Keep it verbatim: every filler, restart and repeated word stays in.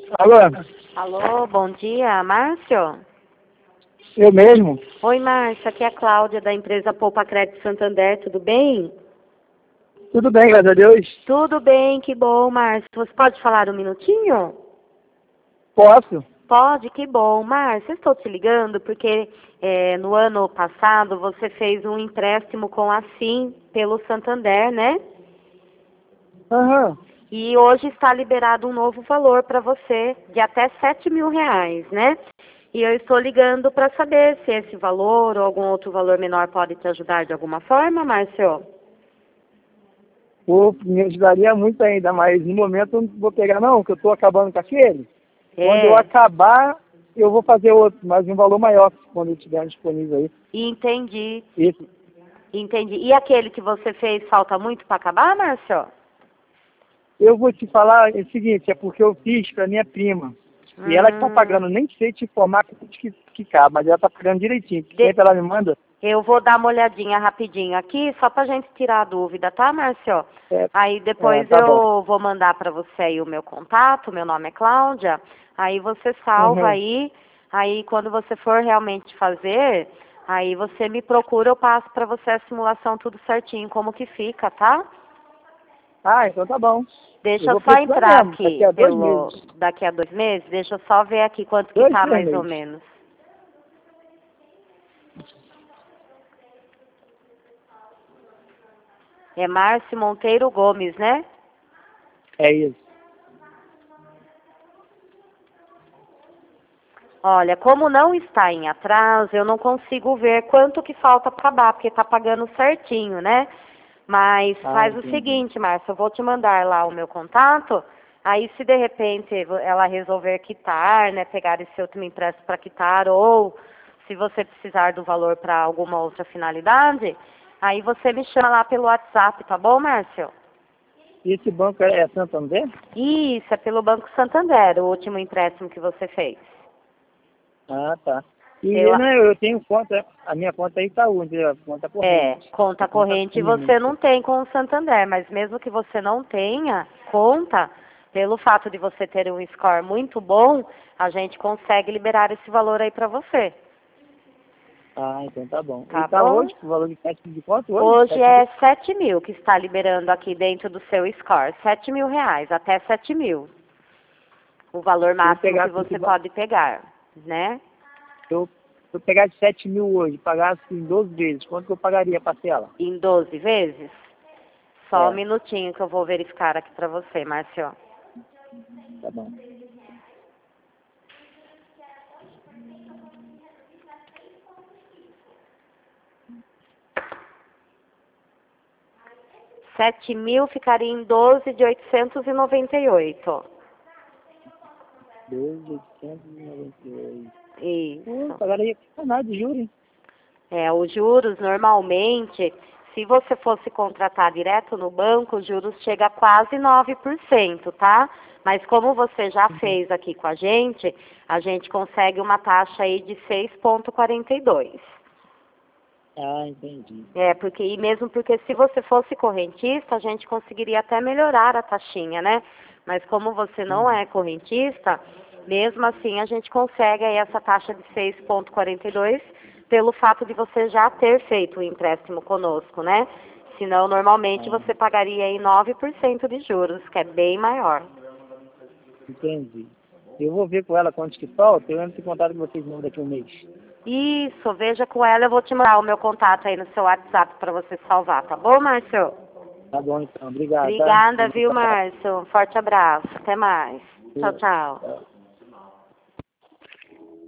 Alô? Alô, bom dia, Márcio? Eu mesmo? Oi, Márcio, aqui é a Cláudia da empresa Poupa Crédito Santander, tudo bem? Tudo bem, graças a Deus. Tudo bem, que bom, Márcio. Você pode falar um minutinho? Posso? Pode, que bom. Márcio, eu estou te ligando porque é, no ano passado você fez um empréstimo com a Sim pelo Santander, né? Aham. E hoje está liberado um novo valor para você de até sete mil reais, né? E eu estou ligando para saber se esse valor ou algum outro valor menor pode te ajudar de alguma forma, Márcio? Pô, me ajudaria muito ainda, mas no momento eu não vou pegar não, que eu estou acabando com aquele. Quando eu É, acabar, eu vou fazer outro, mas um valor maior, quando eu tiver disponível aí. entendi, Isso. entendi. E aquele que você fez falta muito para acabar, Márcio? Eu vou te falar o seguinte, é porque eu fiz para minha prima. E ela que está Hum, pagando, nem sei te informar quanto que, que cabe, mas ela está pagando direitinho. Porque de- sempre ela me manda. eu vou dar uma olhadinha rapidinho aqui, só pra gente tirar a dúvida, tá, Márcio? É, Aí é, depois tá bom. eu vou mandar pra você aí o meu contato, meu nome é Cláudia, aí você salva Uhum. aí, aí quando você for realmente fazer, aí você me procura, eu passo pra você a simulação tudo certinho, como que fica, tá? Ah, então tá bom. Eu Deixa eu vou só precisar entrar mesmo, daqui aqui a dois pelo, meses. daqui a dois meses, deixa eu só ver aqui quanto que Dois, tá três mais ou meses. menos. É Márcio Monteiro Gomes, né? É isso. Olha, como não está em atraso, eu não consigo ver quanto que falta para acabar, porque está pagando certinho, né? Mas Ah, faz o entendi. seguinte, Márcia, eu vou te mandar lá o meu contato, aí se de repente ela resolver quitar, né, pegar esse outro empréstimo para quitar, ou se você precisar do valor para alguma outra finalidade, aí você me chama lá pelo WhatsApp, tá bom, Márcio? E esse banco é é Santander? Isso, é pelo Banco Santander, o último empréstimo que você fez. Ah, tá. E Eu, né, eu tenho conta, a minha conta aí tá onde? A conta É, corrente. conta A conta corrente mínima. você não tem com o Santander, mas mesmo que você não tenha conta, pelo fato de você ter um score muito bom, a gente consegue liberar esse valor aí para você, Ah, então tá bom. E tá tá bom? hoje, o valor de sete de quanto hoje? Hoje Sete mil? é sete mil que está liberando aqui dentro do seu score, sete mil reais, até sete mil, o valor Se eu máximo que pegasse esse você ba- pode pegar, né? se eu, se eu pegasse sete mil hoje, pagasse em doze vezes, quanto que eu pagaria a parcela? Em doze vezes? Só um É, minutinho que eu vou verificar aqui para você, Márcio. tá bom. Sete mil ficaria em doze de oitocentos e noventa e oito. doze, oitocentos e noventa e oito. Pô, Isso. pagaria por nada de juros, hein? É, os juros, normalmente, se você fosse contratar direto no banco, os juros chega a quase nove por cento, tá? Mas como você já Uhum. fez aqui com a gente, a gente consegue uma taxa aí de seis vírgula quarenta e dois. Ah, entendi. É, porque, e mesmo porque se você fosse correntista, a gente conseguiria até melhorar a taxinha, né? Mas como você não Uhum. é correntista, mesmo assim a gente consegue aí essa taxa de seis vírgula quarenta e dois pelo fato de você já ter feito o empréstimo conosco, né? Senão, normalmente Ah, você pagaria aí nove por cento de juros, que é bem maior. entendi. Eu vou ver com ela quanto que falta, eu entro em contato com vocês não daqui a um mês. Isso, veja com ela, eu vou te mandar o meu contato aí no seu WhatsApp para você salvar, tá bom, Márcio? Tá bom então, obrigado, tá? Obrigada, Pelo viu, contato. Márcio? Forte abraço. Até mais. Tchau, tchau. Tchau.